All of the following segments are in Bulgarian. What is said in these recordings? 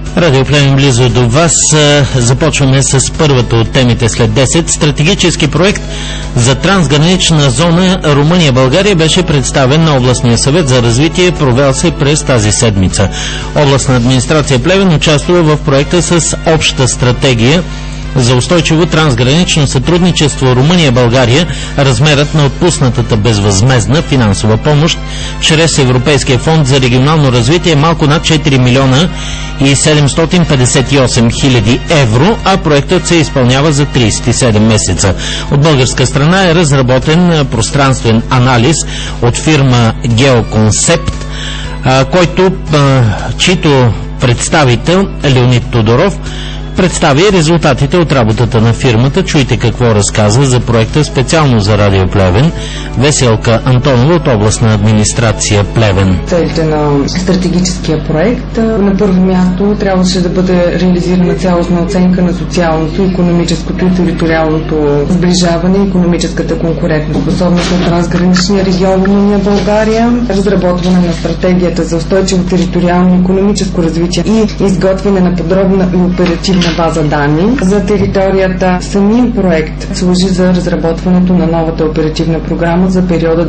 Радио Плевен близо до вас. Започваме с първата от темите след 10. Стратегически проект за трансгранична зона Румъния-България беше представен на Областния съвет за развитие, провел се през тази седмица. Областна администрация Плевен участва в проекта с обща стратегия за устойчиво трансгранично сътрудничество Румъния-България. Размерът на отпуснатата безвъзмездна финансова помощ чрез Европейския фонд за регионално развитие е малко над 4 милиона и 758 хиляди евро, а проектът се изпълнява за 37 месеца. От българска страна е разработен пространствен анализ от фирма Геоконцепт, чийто представител Леонид Тодоров представи резултатите от работата на фирмата. Чуйте какво разказва за проекта специално за Радио Плевен Веселка Антонова от областна администрация Плевен. Целите на стратегическия проект: на първо място трябваше да бъде реализирана цялостна оценка на социалното, икономическото и териториалното сближаване, икономическата конкурентоспособност на трансграничния регион Румъния-България, разработване на стратегията за устойчиво териториално и икономическо развитие и изготвяне на подробна и оперативна база данни за територията. Самият проект служи за разработването на новата оперативна програма за периода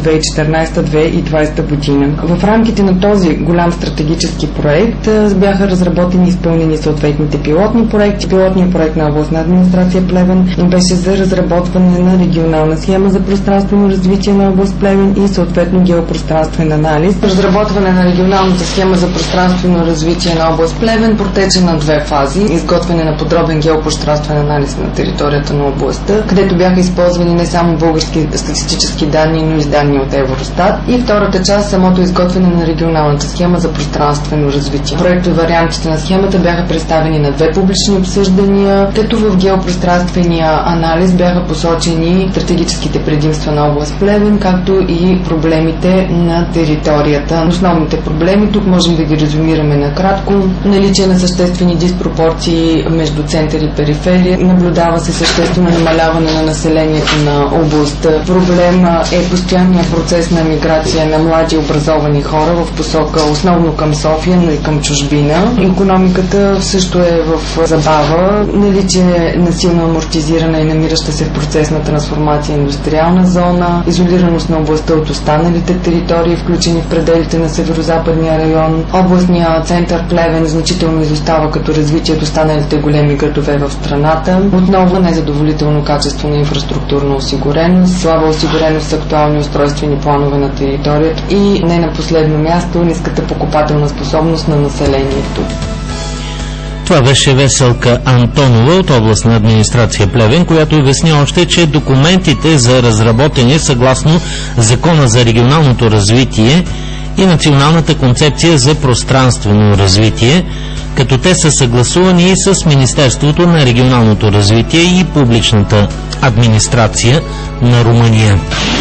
2014-2020 година. В рамките на този голям стратегически проект бяха разработени и изпълнени съответните пилотни проекти. Пилотният проект на областна администрация Плевен им беше за разработване на регионална схема за пространствено развитие на област Плевен и съответно геопространствен анализ. Разработване на регионалната схема за пространствено развитие на област Плевен протече на две фази: изготвяне на подробен геопространствен анализ на територията на областта, където бяха използвани не само български статистически данни, но и данни от Евростат, и втората част — самото изготвяне на регионалната схема за пространствено развитие. Проекто вариантите на схемата бяха представени на две публични обсъждания, като в геопространствения анализ бяха посочени стратегическите предимства на област Плевен, както и проблемите на територията. Основните проблеми тук можем да ги резюмираме накратко: наличие на съществени диспропорции между център и периферия, наблюдава се съществено намаляване на населението на областта. Проблема е постоянният процес на миграция на млади образовани хора в посока основно към София, но и към чужбина. Икономиката също е в забава, наличие на силно амортизирана и намираща се в процес на трансформация индустриална зона, изолираност на областта от останалите територии, включени в пределите на северо-западния район. Областният център Плевен значително изостава като развитие от останалите големи градове в страната. Отново незадоволително качество на инфраструктурна осигуреност, слаба осигуреност с актуални устройствени планове на територията и не на последно място ниската покупателна способност на населението. Това беше Веселка Антонова от областна администрация Плевен, която обясни още, че документите за разработение съгласно Закона за регионалното развитие и Националната концепция за пространствено развитие, като те са съгласувани и с Министерството на регионалното развитие и публичната администрация на Румъния.